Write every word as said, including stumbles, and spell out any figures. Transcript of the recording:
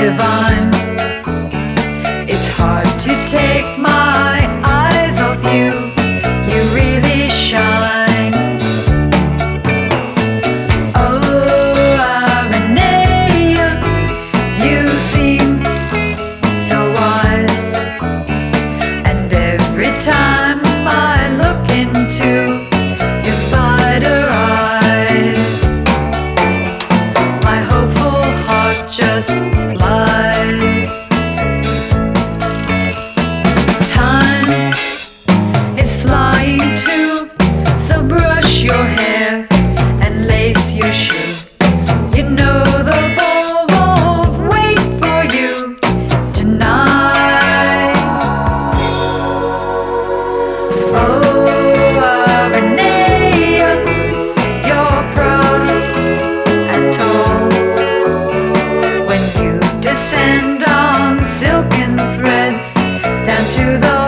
divine. It's hard to take my eyes off you. You really shine. Oh, Aranea, you seem so wise. And every time I look into your spider eyes, my hopeful heart just flies. Time is flying too, so brush your hair and lace your shoe. You know the ball won't wait for you tonight. Oh, Aranea, you're proud and tall when you descend on silken threads down to the